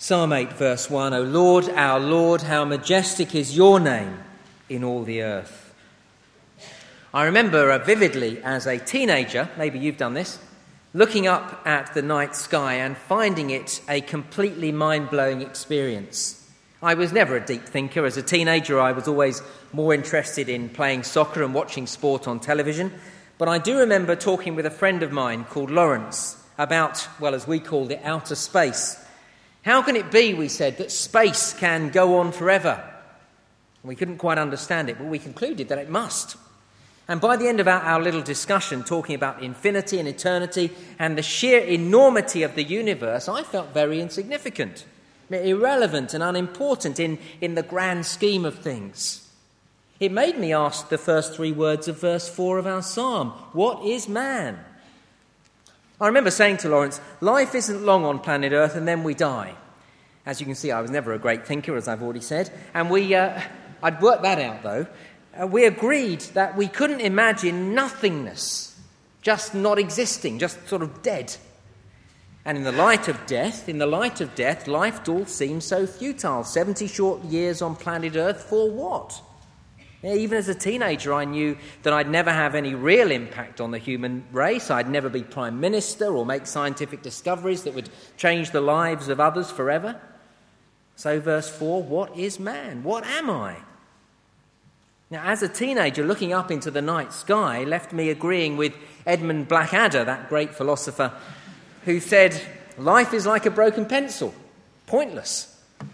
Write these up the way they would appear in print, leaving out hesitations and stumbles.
Psalm 8 verse 1, O Lord, our Lord, how majestic is your name in all the earth. I remember vividly as a teenager, maybe you've done this, looking up at the night sky and finding it a completely mind-blowing experience. I was never a deep thinker. As a teenager, I was always more interested in playing soccer and watching sport on television. But I do remember talking with a friend of mine called Lawrence about, well, as we called it, outer space. How can it be, we said, that space can go on forever? We couldn't quite understand it, but we concluded that it must. And by the end of our little discussion, talking about infinity and eternity and the sheer enormity of the universe, I felt very insignificant, irrelevant and unimportant in the grand scheme of things. It made me ask the first three words of verse 4 of our psalm, what is man? I remember saying to Lawrence, life isn't long on planet Earth and then we die. As you can see, I was never a great thinker, as I've already said. And I'd worked that out, though. We agreed that we couldn't imagine nothingness, just not existing, just sort of dead. And in the light of death, life all seems so futile. 70 short years on planet Earth, for what? Even as a teenager, I knew that I'd never have any real impact on the human race. I'd never be prime minister or make scientific discoveries that would change the lives of others forever. So verse 4, what is man? What am I? Now, as a teenager, looking up into the night sky left me agreeing with Edmund Blackadder, that great philosopher, who said, life is like a broken pencil, pointless.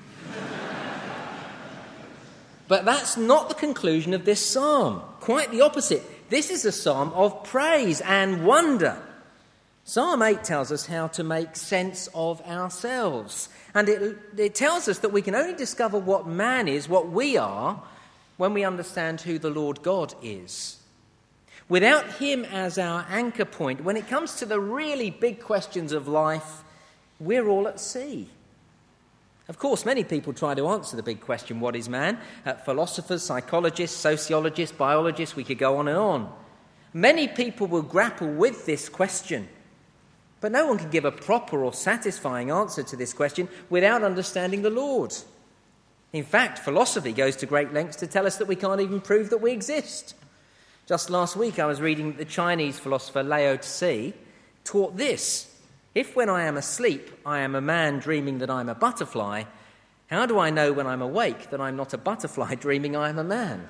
But that's not the conclusion of this psalm. Quite the opposite. This is a psalm of praise and wonder. Psalm 8 tells us how to make sense of ourselves. And it tells us that we can only discover what man is, what we are, when we understand who the Lord God is. Without him as our anchor point, when it comes to the really big questions of life, we're all at sea. Of course, many people try to answer the big question, what is man? Philosophers, psychologists, sociologists, biologists, we could go on and on. Many people will grapple with this question, but no one can give a proper or satisfying answer to this question without understanding the Lord. In fact, philosophy goes to great lengths to tell us that we can't even prove that we exist. Just last week I was reading that the Chinese philosopher Lao Tzu taught this. If when I am asleep I am a man dreaming that I'm a butterfly, how do I know when I'm awake that I'm not a butterfly dreaming I am a man?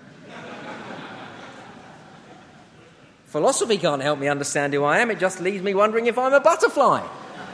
Philosophy can't help me understand who I am, it just leaves me wondering if I'm a butterfly.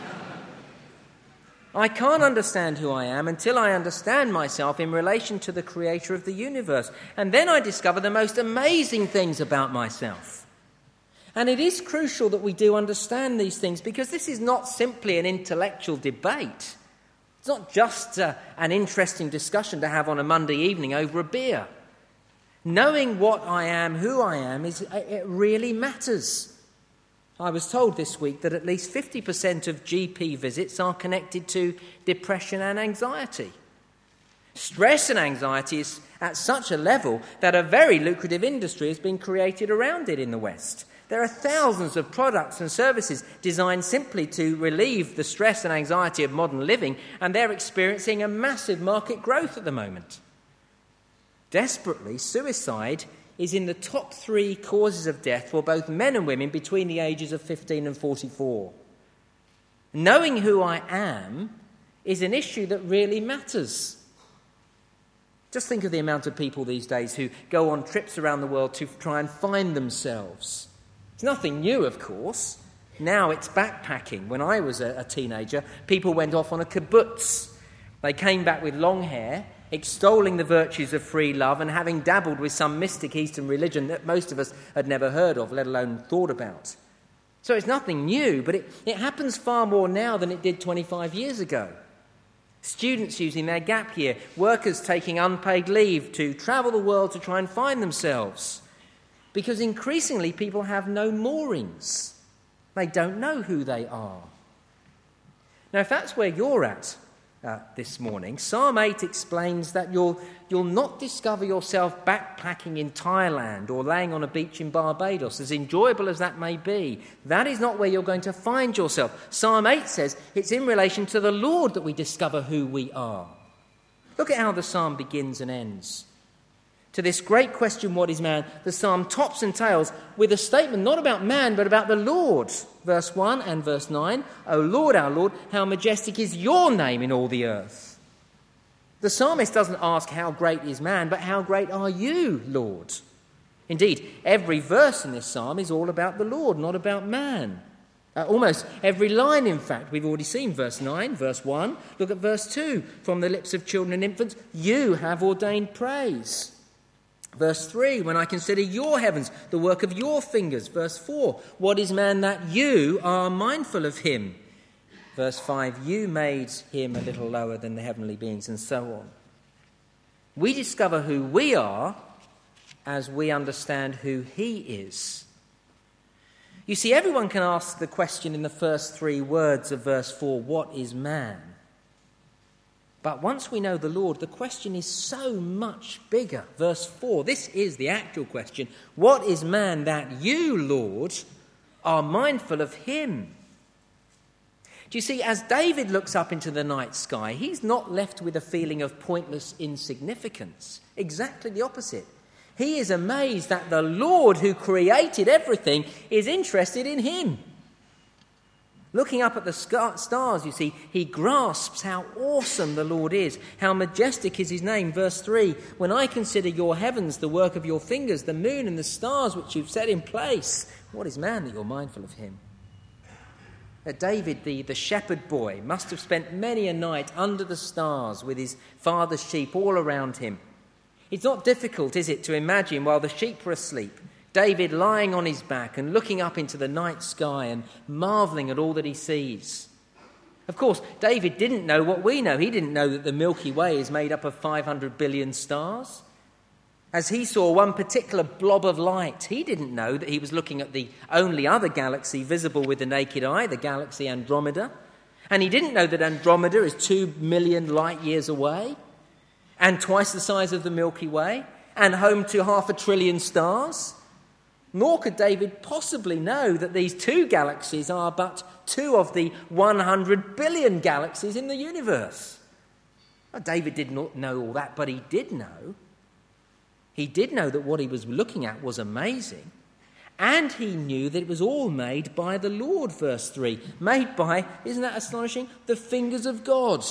I can't understand who I am until I understand myself in relation to the creator of the universe. And then I discover the most amazing things about myself. And it is crucial that we do understand these things because this is not simply an intellectual debate. It's not just an interesting discussion to have on a Monday evening over a beer. Knowing what I am, who I am, it really matters. I was told this week that at least 50% of GP visits are connected to depression and anxiety. Stress and anxiety is at such a level that a very lucrative industry has been created around it in the West. There are thousands of products and services designed simply to relieve the stress and anxiety of modern living, and they're experiencing a massive market growth at the moment. Desperately, suicide is in the top 3 causes of death for both men and women between the ages of 15 and 44. Knowing who I am is an issue that really matters. Just think of the amount of people these days who go on trips around the world to try and find themselves. It's nothing new, of course. Now it's backpacking. When I was a teenager, people went off on a kibbutz. They came back with long hair, extolling the virtues of free love and having dabbled with some mystic Eastern religion that most of us had never heard of, let alone thought about. So it's nothing new, but it happens far more now than it did 25 years ago. Students using their gap year, workers taking unpaid leave to travel the world to try and find themselves. Because increasingly people have no moorings. They don't know who they are. Now, if that's where you're at, this morning. Psalm 8 explains that you'll not discover yourself backpacking in Thailand or laying on a beach in Barbados, as enjoyable as that may be. That is not where you're going to find yourself. Psalm 8 says it's in relation to the Lord that we discover who we are. Look at how the psalm begins and ends. To this great question, what is man? The psalm tops and tails with a statement not about man but about the Lord. Verse 1 and verse 9, O Lord, our Lord, how majestic is your name in all the earth. The psalmist doesn't ask how great is man, but how great are you, Lord? Indeed, every verse in this psalm is all about the Lord, not about man. Almost every line, in fact. We've already seen verse 9, verse 1. Look at verse 2. From the lips of children and infants, you have ordained praise. Verse 3, when I consider your heavens, the work of your fingers. Verse 4, what is man that you are mindful of him? Verse 5, you made him a little lower than the heavenly beings, and so on. We discover who we are as we understand who he is. You see, everyone can ask the question in the first 3 words of verse 4, what is man? But once we know the Lord, the question is so much bigger. Verse 4, this is the actual question. What is man that you, Lord, are mindful of him? Do you see, as David looks up into the night sky, he's not left with a feeling of pointless insignificance. Exactly the opposite. He is amazed that the Lord who created everything is interested in him. Looking up at the stars, you see, he grasps how awesome the Lord is, how majestic is his name. Verse 3, when I consider your heavens, the work of your fingers, the moon and the stars which you've set in place, what is man that you're mindful of him? David, the shepherd boy, must have spent many a night under the stars with his father's sheep all around him. It's not difficult, is it, to imagine while the sheep were asleep, David lying on his back and looking up into the night sky and marvelling at all that he sees. Of course, David didn't know what we know. He didn't know that the Milky Way is made up of 500 billion stars. As he saw one particular blob of light, he didn't know that he was looking at the only other galaxy visible with the naked eye, the galaxy Andromeda. And he didn't know that Andromeda is 2 million light years away and twice the size of the Milky Way and home to 500 billion stars. Nor could David possibly know that these 2 galaxies are but 2 of the 100 billion galaxies in the universe. Well, David did not know all that, but he did know. He did know that what he was looking at was amazing. And he knew that it was all made by the Lord, verse 3. Made by, isn't that astonishing, the fingers of God.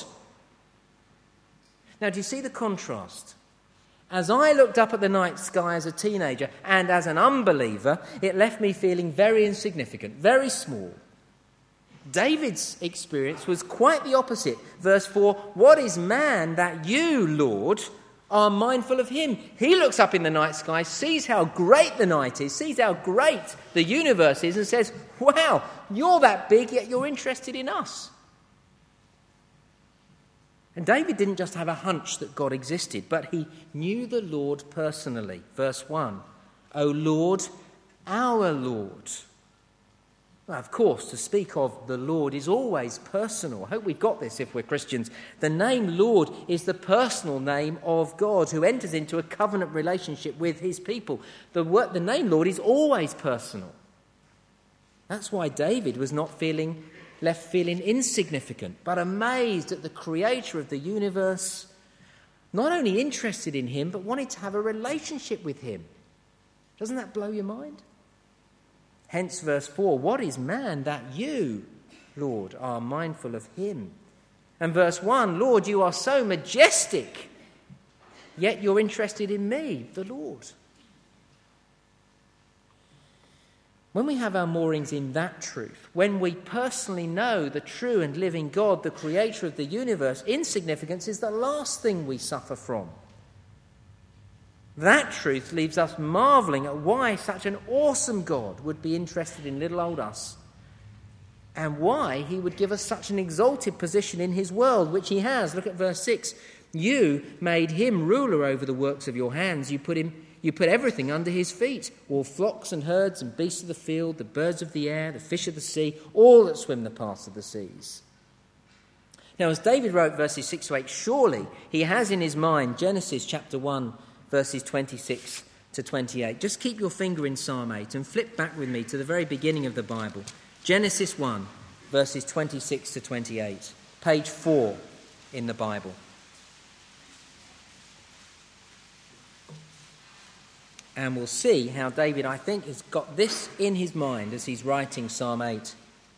Now, do you see the contrast? As I looked up at the night sky as a teenager and as an unbeliever, it left me feeling very insignificant, very small. David's experience was quite the opposite. Verse 4, what is man that you, Lord, are mindful of him? He looks up in the night sky, sees how great the night is, sees how great the universe is, and says, wow, you're that big, yet you're interested in us. And David didn't just have a hunch that God existed, but he knew the Lord personally. Verse 1, O Lord, our Lord. Well, of course, to speak of the Lord is always personal. I hope we've got this if we're Christians. The name Lord is the personal name of God who enters into a covenant relationship with his people. The name Lord is always personal. That's why David was not left feeling insignificant, but amazed at the creator of the universe, not only interested in him, but wanted to have a relationship with him. Doesn't that blow your mind? Hence verse 4, what is man that you, Lord, are mindful of him? And verse 1, Lord, you are so majestic, yet you're interested in me, the Lord. When we have our moorings in that truth, when we personally know the true and living God, the creator of the universe, insignificance is the last thing we suffer from. That truth leaves us marvelling at why such an awesome God would be interested in little old us, and why he would give us such an exalted position in his world, which he has. Look at verse 6. You made him ruler over the works of your hands. You put everything under his feet, all flocks and herds and beasts of the field, the birds of the air, the fish of the sea, all that swim the paths of the seas. Now, as David wrote verses 6 to 8, surely he has in his mind Genesis chapter 1, verses 26 to 28. Just keep your finger in Psalm 8 and flip back with me to the very beginning of the Bible. Genesis 1, verses 26 to 28. Page 4 in the Bible. And we'll see how David, I think, has got this in his mind as he's writing Psalm 8.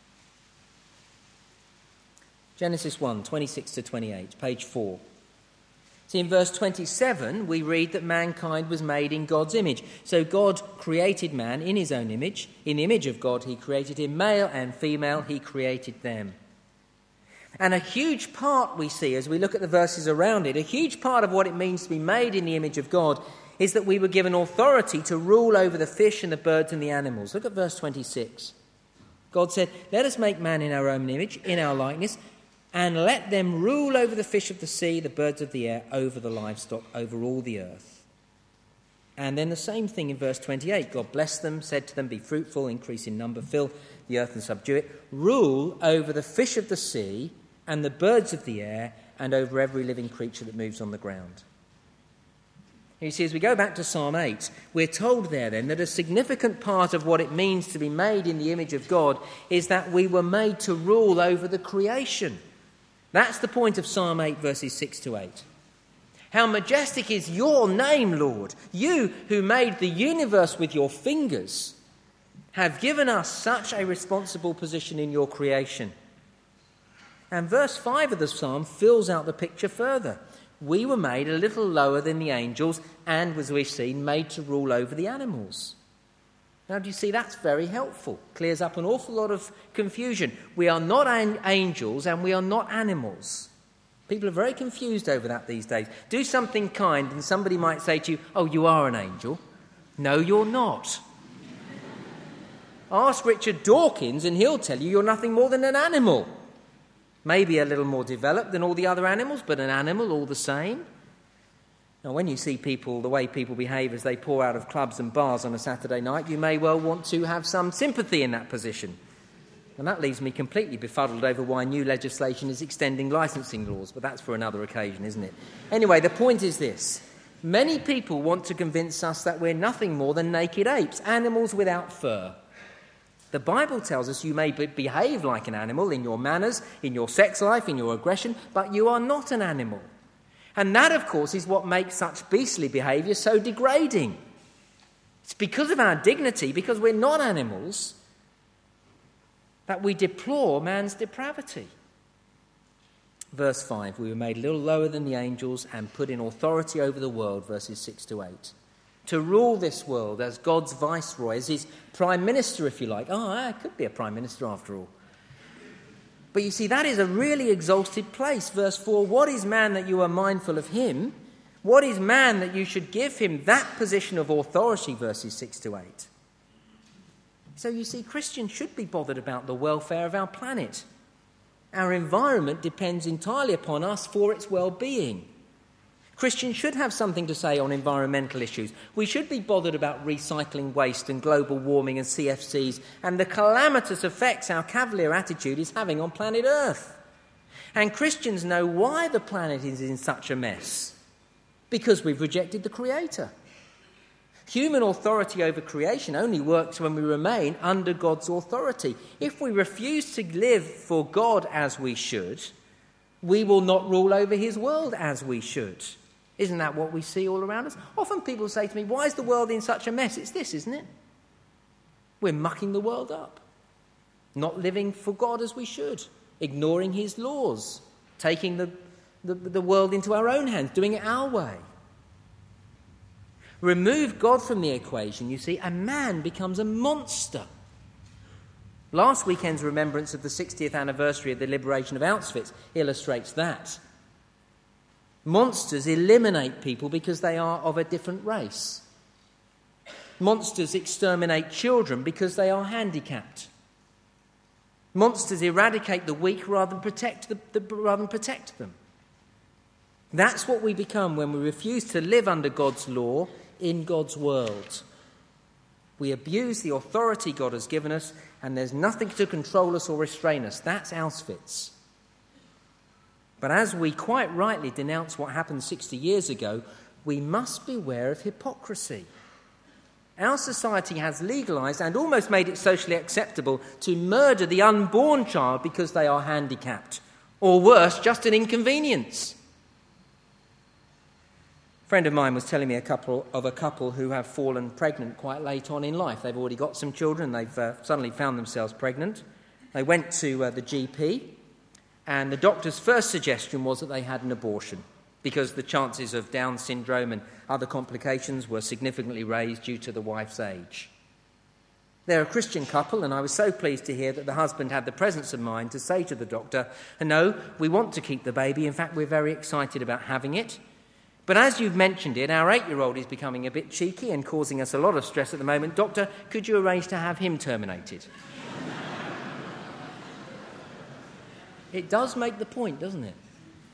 Genesis 1, 26 to 28, page 4. See, in verse 27, we read that mankind was made in God's image. So God created man in his own image. In the image of God, he created him. Male and female, he created them. And a huge part we see as we look at the verses around it, a huge part of what it means to be made in the image of God is that we were given authority to rule over the fish and the birds and the animals. Look at verse 26. God said, "Let us make man in our own image, in our likeness, and let them rule over the fish of the sea, the birds of the air, over the livestock, over all the earth." And then the same thing in verse 28. God blessed them, said to them, "Be fruitful, increase in number, fill the earth and subdue it. Rule over the fish of the sea and the birds of the air and over every living creature that moves on the ground." You see, as we go back to Psalm 8, we're told there then that a significant part of what it means to be made in the image of God is that we were made to rule over the creation. That's the point of Psalm 8, verses 6 to 8. How majestic is your name, Lord. You who made the universe with your fingers have given us such a responsible position in your creation. And verse 5 of the psalm fills out the picture further. We were made a little lower than the angels and, as we've seen, made to rule over the animals. Now, do you see, that's very helpful. Clears up an awful lot of confusion. We are not angels and we are not animals. People are very confused over that these days. Do something kind and somebody might say to you, "Oh, you are an angel." No, you're not. Ask Richard Dawkins and he'll tell you you're nothing more than an animal. Maybe a little more developed than all the other animals, but an animal all the same. Now, when you see people, the way people behave as they pour out of clubs and bars on a Saturday night, you may well want to have some sympathy in that position. And that leaves me completely befuddled over why new legislation is extending licensing laws, but that's for another occasion, isn't it? Anyway, the point is this. Many people want to convince us that we're nothing more than naked apes, animals without fur. The Bible tells us you may behave like an animal in your manners, in your sex life, in your aggression, but you are not an animal. And that, of course, is what makes such beastly behaviour so degrading. It's because of our dignity, because we're not animals, that we deplore man's depravity. Verse 5, we were made a little lower than the angels and put in authority over the world, verses 6 to 8. To rule this world as God's viceroy, as his prime minister, if you like. I could be a prime minister after all. But you see, that is a really exalted place. Verse 4, what is man that you are mindful of him? What is man that you should give him that position of authority, verses 6 to 8? So you see, Christians should be bothered about the welfare of our planet. Our environment depends entirely upon us for its well-being. Christians should have something to say on environmental issues. We should be bothered about recycling waste and global warming and CFCs and the calamitous effects our cavalier attitude is having on planet Earth. And Christians know why the planet is in such a mess. Because we've rejected the Creator. Human authority over creation only works when we remain under God's authority. If we refuse to live for God as we should, we will not rule over his world as we should. Isn't that what we see all around us? Often people say to me, why is the world in such a mess? It's this, isn't it? We're mucking the world up. Not living for God as we should. Ignoring his laws. Taking the world into our own hands. Doing it our way. Remove God from the equation, you see, and man becomes a monster. Last weekend's remembrance of the 60th anniversary of the liberation of Auschwitz illustrates that. Monsters eliminate people because they are of a different race. Monsters exterminate children because they are handicapped. Monsters eradicate the weak rather than protect them. That's what we become when we refuse to live under God's law in God's world. We abuse the authority God has given us, and there's nothing to control us or restrain us. That's Auschwitz. But as we quite rightly denounce what happened 60 years ago, we must beware of hypocrisy. Our society has legalised and almost made it socially acceptable to murder the unborn child because they are handicapped, or worse, just an inconvenience. A friend of mine was telling me of a couple who have fallen pregnant quite late on in life. They've already got some children, they've suddenly found themselves pregnant. They went to the GP, and the doctor's first suggestion was that they had an abortion because the chances of Down syndrome and other complications were significantly raised due to the wife's age. They're a Christian couple, and I was so pleased to hear that the husband had the presence of mind to say to the doctor, no, we want to keep the baby. In fact, we're very excited about having it. But as you've mentioned it, our 8-year-old is becoming a bit cheeky and causing us a lot of stress at the moment. Doctor, could you arrange to have him terminated? It does make the point, doesn't it?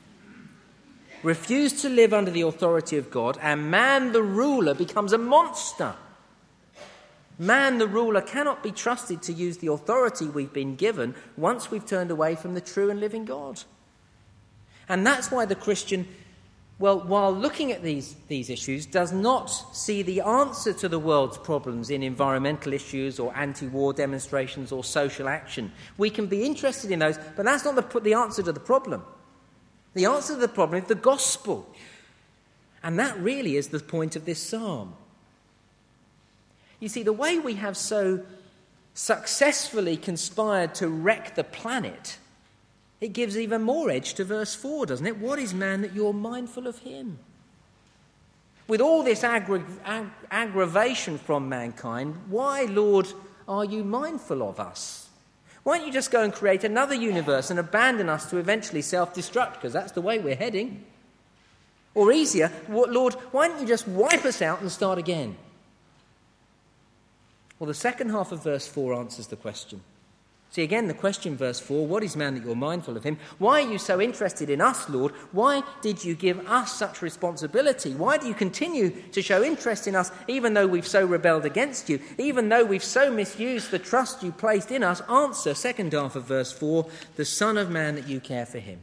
Refuse to live under the authority of God, and man the ruler becomes a monster. Man the ruler cannot be trusted to use the authority we've been given once we've turned away from the true and living God. And that's why the Christian, while looking at these issues, does not see the answer to the world's problems in environmental issues or anti-war demonstrations or social action. We can be interested in those, but that's not the answer to the problem. The answer to the problem is the gospel. And that really is the point of this psalm. You see, the way we have so successfully conspired to wreck the planet, it gives even more edge to verse 4, doesn't it? What is man that you're mindful of him? With all this aggravation from mankind, why, Lord, are you mindful of us? Why don't you just go and create another universe and abandon us to eventually self-destruct, because that's the way we're heading? Or easier, Lord, why don't you just wipe us out and start again? Well, the second half of verse 4 answers the question. See, again, the question, verse 4, what is man that you're mindful of him? Why are you so interested in us, Lord? Why did you give us such responsibility? Why do you continue to show interest in us even though we've so rebelled against you? Even though we've so misused the trust you placed in us? Answer, second half of verse 4, the Son of Man that you care for him.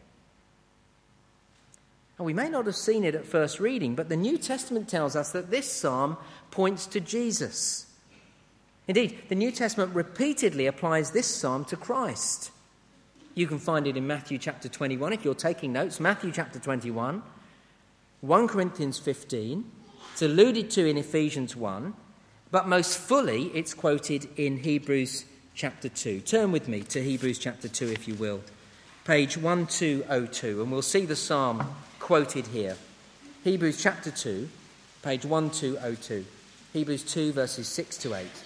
And we may not have seen it at first reading, but the New Testament tells us that this psalm points to Jesus. Indeed, the New Testament repeatedly applies this psalm to Christ. You can find it in Matthew chapter 21, if you're taking notes, Matthew chapter 21, 1 Corinthians 15, it's alluded to in Ephesians 1, but most fully it's quoted in Hebrews chapter 2. Turn with me to Hebrews chapter 2, if you will, page 1202, and we'll see the psalm quoted here. Hebrews chapter 2, page 1202, Hebrews 2, verses 6 to 8.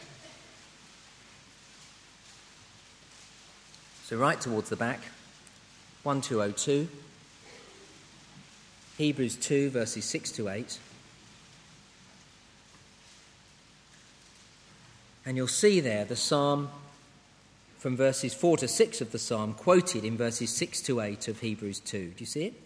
So right towards the back, 1202, Hebrews 2, verses 6 to 8. And you'll see there the psalm from verses 4 to 6 of the psalm quoted in verses 6 to 8 of Hebrews 2. Do you see it?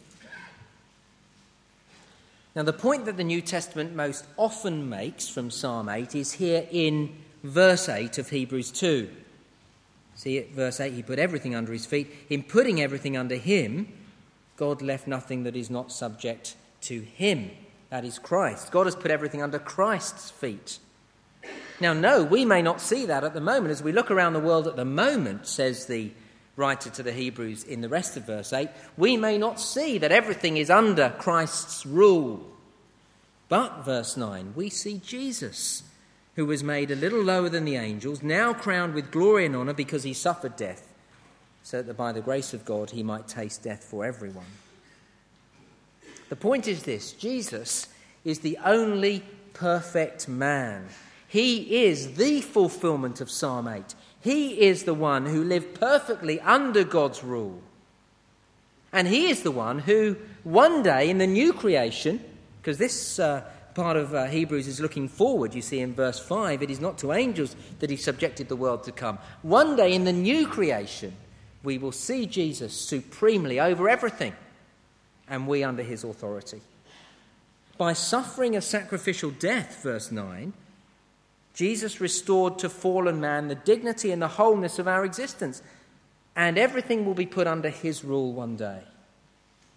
Now, the point that the New Testament most often makes from Psalm 8 is here in verse 8 of Hebrews 2. See it, verse 8, he put everything under his feet. In putting everything under him, God left nothing that is not subject to him. That is Christ. God has put everything under Christ's feet. Now, no, we may not see that at the moment. As we look around the world at the moment, says the writer to the Hebrews in the rest of verse 8, we may not see that everything is under Christ's rule. But, verse 9, we see Jesus, who was made a little lower than the angels, now crowned with glory and honour because he suffered death, so that by the grace of God he might taste death for everyone. The point is this: Jesus is the only perfect man. He is the fulfilment of Psalm 8. He is the one who lived perfectly under God's rule. And he is the one who one day in the new creation, because this part of Hebrews is looking forward. You see in verse 5, it is not to angels that he subjected the world to come. One day in the new creation, we will see Jesus supremely over everything, and we under his authority. By suffering a sacrificial death, verse 9, Jesus restored to fallen man the dignity and the wholeness of our existence, and everything will be put under his rule one day.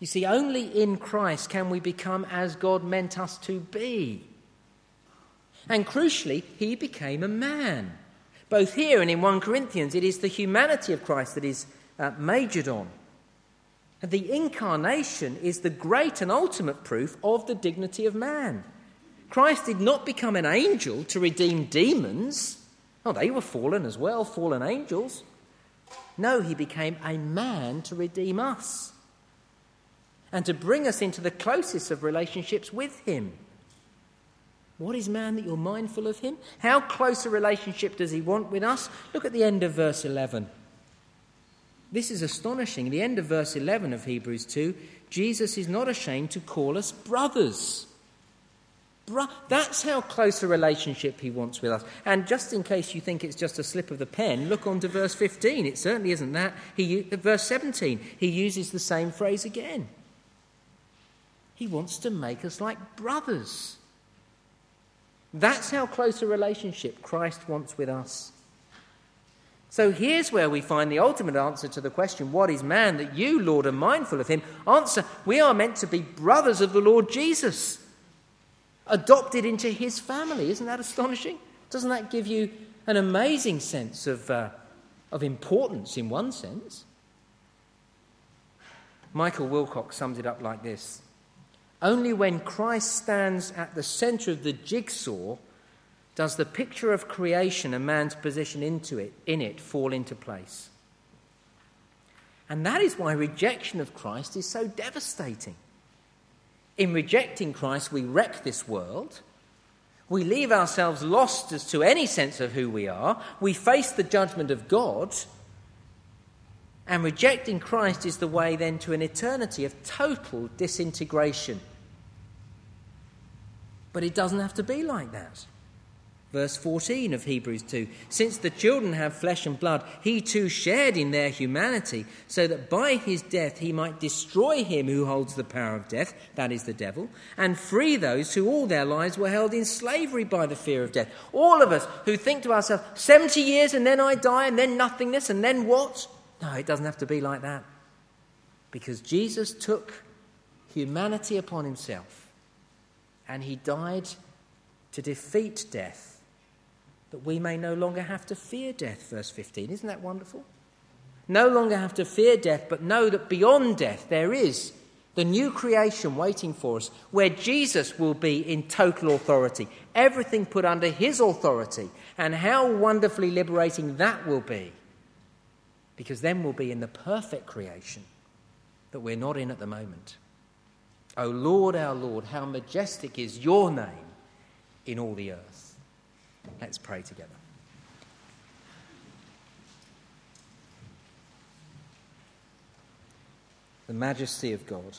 You see, only in Christ can we become as God meant us to be. And crucially, he became a man. Both here and in 1 Corinthians, it is the humanity of Christ that is majored on. And the incarnation is the great and ultimate proof of the dignity of man. Christ did not become an angel to redeem demons. Oh, they were fallen as well, fallen angels. No, he became a man to redeem us and to bring us into the closest of relationships with him. What is man that you're mindful of him? How close a relationship does he want with us? Look at the end of verse 11. This is astonishing. At the end of verse 11 of Hebrews 2, Jesus is not ashamed to call us brothers. That's how close a relationship he wants with us. And just in case you think it's just a slip of the pen, look on to verse 15. It certainly isn't that. Verse 17, he uses the same phrase again. He wants to make us like brothers. That's how close a relationship Christ wants with us. So here's where we find the ultimate answer to the question, what is man that you, Lord, are mindful of him? Answer, we are meant to be brothers of the Lord Jesus, adopted into his family. Isn't that astonishing? Doesn't that give you an amazing sense of importance in one sense? Michael Wilcox sums it up like this. Only when Christ stands at the centre of the jigsaw does the picture of creation and man's position in it fall into place. And that is why rejection of Christ is so devastating. In rejecting Christ, we wreck this world. We leave ourselves lost as to any sense of who we are. We face the judgment of God. And rejecting Christ is the way then to an eternity of total disintegration. But it doesn't have to be like that. Verse 14 of Hebrews 2, since the children have flesh and blood, he too shared in their humanity, so that by his death he might destroy him who holds the power of death, that is the devil, and free those who all their lives were held in slavery by the fear of death. All of us who think to ourselves, 70 years and then I die and then nothingness and then what? No, it doesn't have to be like that. Because Jesus took humanity upon himself and he died to defeat death, that we may no longer have to fear death, verse 15. Isn't that wonderful? No longer have to fear death, but know that beyond death there is the new creation waiting for us, where Jesus will be in total authority, everything put under his authority, and how wonderfully liberating that will be, because then we'll be in the perfect creation that we're not in at the moment. O Lord, our Lord, how majestic is your name in all the earth. Let's pray together. The majesty of God.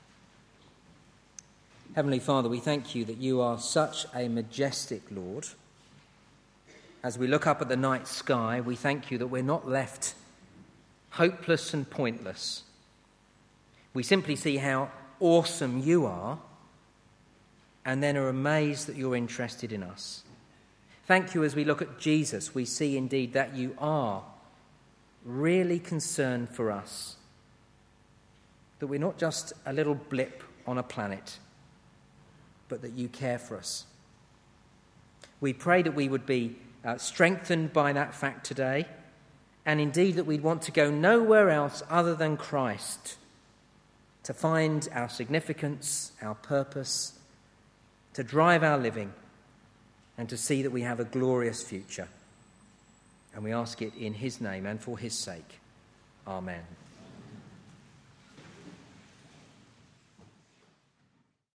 Heavenly Father, we thank you that you are such a majestic Lord. As we look up at the night sky, we thank you that we're not left hopeless and pointless. We simply see how awesome you are and then are amazed that you're interested in us. Thank you as we look at Jesus, we see indeed that you are really concerned for us, that we're not just a little blip on a planet, but that you care for us. We pray that we would be strengthened by that fact today, and indeed that we'd want to go nowhere else other than Christ to find our significance, our purpose, to drive our living, and to see that we have a glorious future. And we ask it in his name and for his sake. Amen.